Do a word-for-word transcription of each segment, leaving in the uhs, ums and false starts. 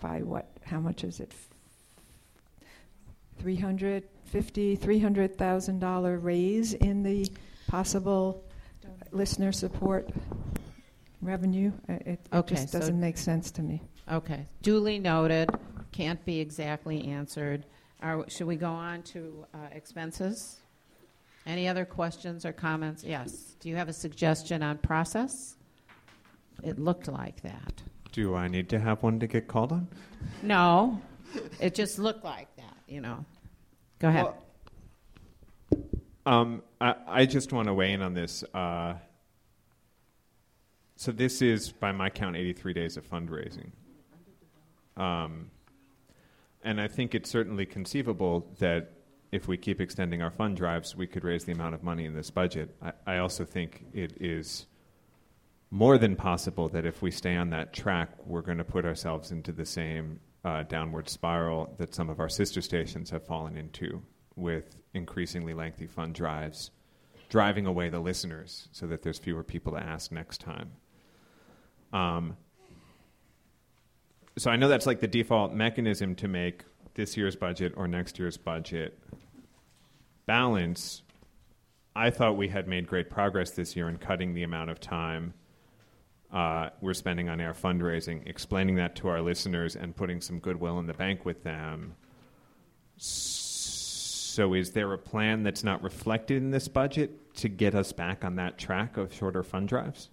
by what? How much is it? three hundred fifty, three hundred thousand dollar raise in the possible listener support revenue. Uh, It, it Okay, just so- doesn't make sense to me. Okay, duly noted. Can't be exactly answered. Are, should we go on to uh, expenses? Any other questions or comments? Yes. Do you have a suggestion on process? It looked like that. Do I need to have one to get called on? No, it just looked like that, you know. Go ahead. Well, um, I, I just want to weigh in on this. Uh, so this is, by my count, eighty-three days of fundraising. Um, and I think it's certainly conceivable that if we keep extending our fund drives, we could raise the amount of money in this budget. I, I also think it is more than possible that if we stay on that track, we're going to put ourselves into the same uh, downward spiral that some of our sister stations have fallen into, with increasingly lengthy fund drives, driving away the listeners so that there's fewer people to ask next time. Um, so I know that's like the default mechanism to make this year's budget or next year's budget balance. I thought we had made great progress this year in cutting the amount of time uh, we're spending on our fundraising, explaining that to our listeners and putting some goodwill in the bank with them. So is there a plan that's not reflected in this budget to get us back on that track of shorter fund drives?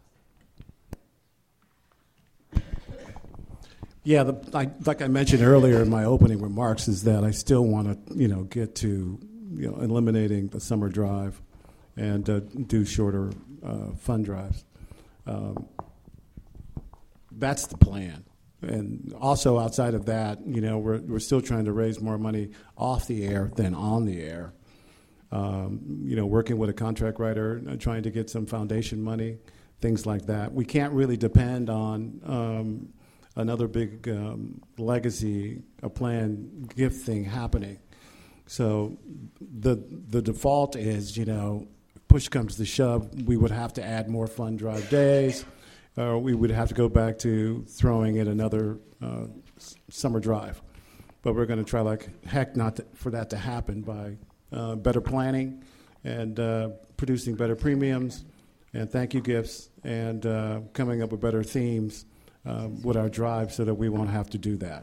Yeah, the, I, like I mentioned earlier in my opening remarks, is that I still want to, you know, get to, you know, eliminating the summer drive and uh, do shorter uh, fund drives. Um, that's the plan. And also outside of that, you know, we're we're still trying to raise more money off the air than on the air. Um, you know, working with a contract writer, uh, trying to get some foundation money, things like that. We can't really depend on um, another big um, legacy, a planned gift thing happening. So the the default is, you know, push comes to shove, we would have to add more fund drive days, or we would have to go back to throwing in another uh, s- summer drive. But we're going to try like heck not to, for that to happen by uh, better planning and uh, producing better premiums and thank you gifts and uh, coming up with better themes uh, with our drive so that we won't have to do that.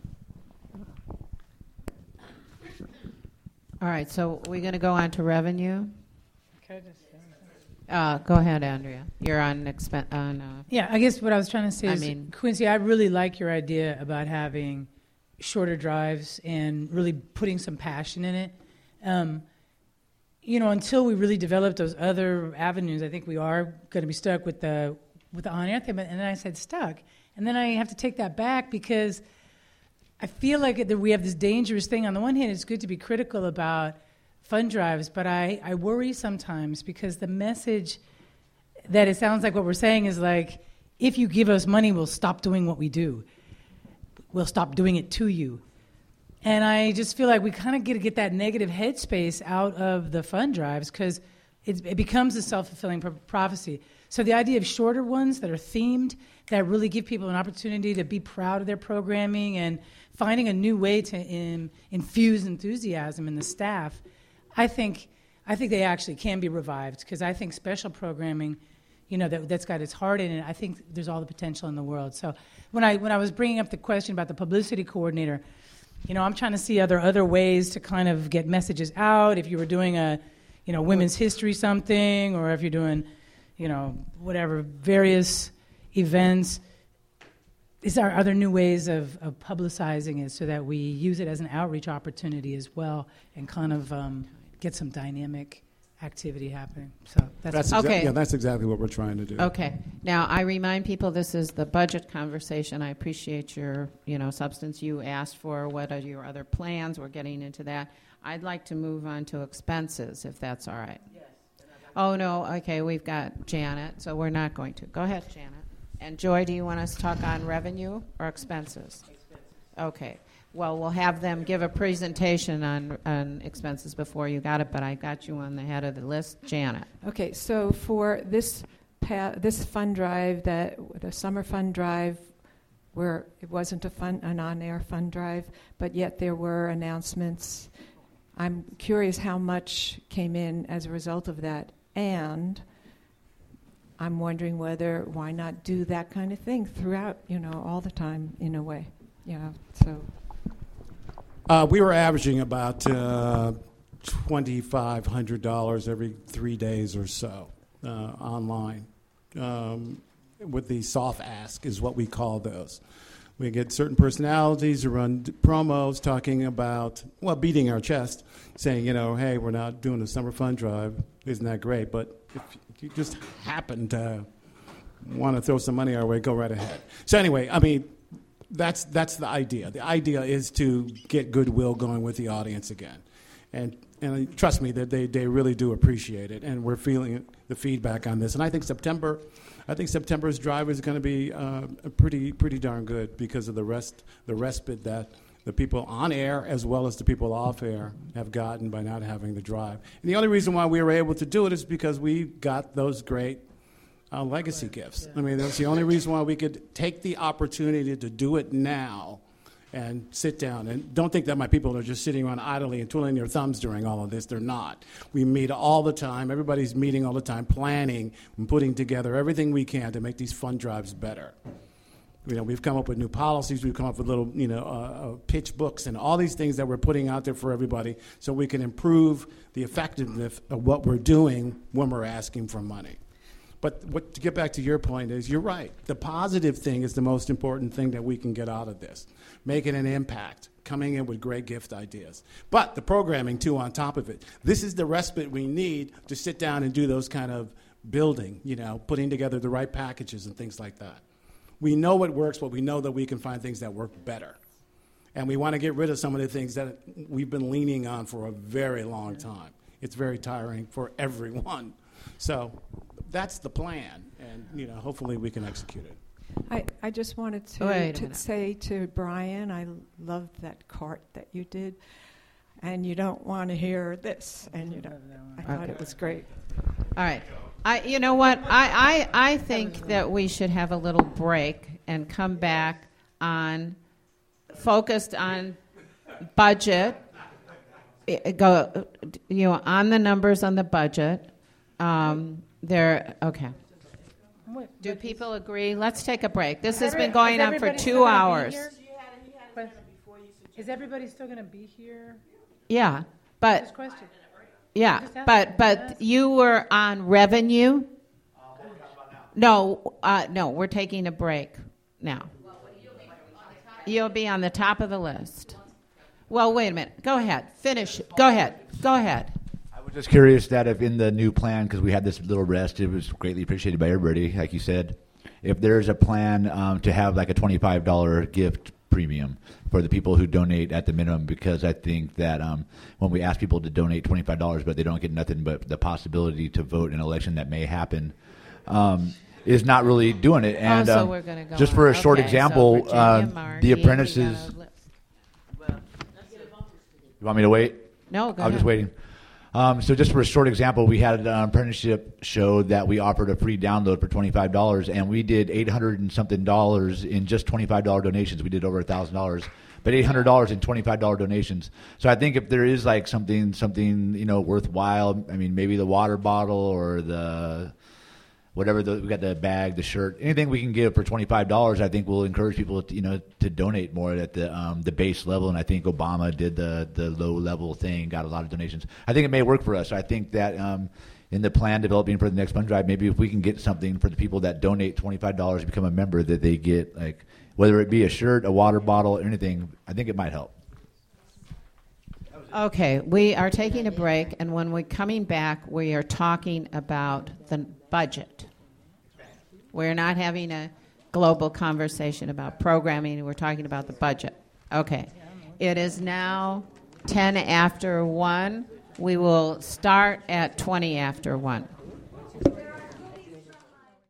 All right, so we're going to go on to revenue. Can I just- Uh, go ahead, Andrea. You're on expen- on. Uh, Yeah, I guess what I was trying to say I is, mean- Quincy, I really like your idea about having shorter drives and really putting some passion in it. Um, you know, until we really develop those other avenues, I think we are going to be stuck with the with the on-air thing. But, and then I said stuck, and then I have to take that back because I feel like that we have this dangerous thing. On the one hand, it's good to be critical about fund drives, but I, I worry sometimes because the message that it sounds like what we're saying is like, if you give us money, we'll stop doing what we do. We'll stop doing it to you. And I just feel like we kind of get to get that negative headspace out of the fund drives because it, it becomes a self-fulfilling pro- prophecy. So the idea of shorter ones that are themed, that really give people an opportunity to be proud of their programming and finding a new way to in, infuse enthusiasm in the staff, I think I think they actually can be revived because I think special programming, you know, that, that's got its heart in it, I think there's all the potential in the world. So when I when I was bringing up the question about the publicity coordinator, you know, I'm trying to see other other ways to kind of get messages out. If you were doing a, you know, women's history something, or if you're doing, you know, whatever, various events, is there other new ways of, of publicizing it so that we use it as an outreach opportunity as well and kind of um, get some dynamic activity happening? So that's, That's Okay. exa- yeah, that's exactly what we're trying to do. Okay. Now, I remind people this is the budget conversation. I appreciate your, you know, substance you asked for. What are your other plans? We're getting into that. I'd like to move on to expenses, if that's all right. Yes. Oh, no. Okay, we've got Janet, so we're not going to. Go ahead, Janet. And Joy, do you want us to talk on revenue or expenses? Expenses. Okay. Well, we'll have them give a presentation on, on expenses before you got it, but I got you on the head of the list. Janet. Okay, so for this pa- this fund drive, that the summer fund drive, where it wasn't a fun, an on-air fund drive, but yet there were announcements. I'm curious how much came in as a result of that, and I'm wondering whether, why not do that kind of thing throughout, you know, all the time in a way, you know, so. Uh, we were averaging about uh, twenty-five hundred dollars every three days or so uh, online. Um, with the soft ask is what we call those. We get certain personalities who run d- promos talking about, well, beating our chest, saying, you know, hey, we're not doing a summer fund drive. Isn't that great? But if you just happen to want to throw some money our way, go right ahead. So anyway, I mean, that's that's the idea. The idea is to get goodwill going with the audience again. And and trust me, that they, they really do appreciate it. And we're feeling the feedback on this. And I think September... I think September's drive is going to be uh, pretty pretty darn good because of the rest the respite that the people on air as well as the people off air have gotten by not having the drive. And the only reason why we were able to do it is because we got those great uh, legacy gifts. I mean, that's the only reason why we could take the opportunity to do it now and sit down. And don't think that my people are just sitting around idly and twiddling their thumbs during all of this. They're not. We meet all the time. Everybody's meeting all the time, planning and putting together everything we can to make these fund drives better. You know, we've come up with new policies. We've come up with little, you know, uh, uh, pitch books and all these things that we're putting out there for everybody so we can improve the effectiveness of what we're doing when we're asking for money. But what, to get back to your point is, you're right. The positive thing is the most important thing that we can get out of this. Making an impact, coming in with great gift ideas. But the programming, too, on top of it. This is the respite we need to sit down and do those kind of building, you know, putting together the right packages and things like that. We know what works, but we know that we can find things that work better. And we want to get rid of some of the things that we've been leaning on for a very long time. It's very tiring for everyone. So that's the plan, and you know, hopefully we can execute it. I, I just wanted to, Wait a to minute. say to Brian, I loved that cart that you did, and you don't want to hear this, and you don't. I thought Okay. it was great. All right. I, you know what? I, I, I think that we should have a little break and come back on, focused on budget, I- go, you know, on the numbers on the budget. Um, there, okay. Do people agree? Let's take a break. This has been going on for two hours. Is everybody still going to be here? Yeah, but This question. yeah, Just ask but them. but Ask. you were on revenue. No, uh, no, we're taking a break now. You'll be on the top of the list. Well, wait a minute. Go ahead. Finish. Go ahead. Go ahead. I was just curious that if in the new plan, because we had this little rest, it was greatly appreciated by everybody, like you said, if there's a plan um, to have like a twenty-five dollars gift premium for the people who donate at the minimum, because I think that um, when we ask people to donate twenty-five dollars but they don't get nothing but the possibility to vote in an election that may happen, um, is not really doing it. And oh, so um, we're going to go just on. for a short Okay, example, so Virginia, uh, Marty, the we got apprentices. a list. You want me to wait? No, go I was ahead. just waiting. Um, so just for a short example, we had an apprenticeship show that we offered a free download for twenty-five dollars, and we did eight hundred and something dollars in just twenty-five dollars donations. We did over one thousand dollars, but eight hundred dollars in twenty-five dollars donations. So I think if there is like something, something you know, worthwhile, I mean, maybe the water bottle or the whatever, the, we got the bag, the shirt, anything we can give for twenty-five dollars, I think will encourage people to, you know, to donate more at the um, the base level. And I think Obama did the, the low level thing, got a lot of donations. I think it may work for us. I think that um, in the plan developing for the next fund drive, maybe if we can get something for the people that donate twenty-five dollars to become a member, that they get, like, whether it be a shirt, a water bottle, anything, I think it might help. Okay, we are taking a break, and when we're coming back, we are talking about the budget. We're not having a global conversation about programming. We're talking about the budget. Okay. It is now ten after one. We will start at twenty after one.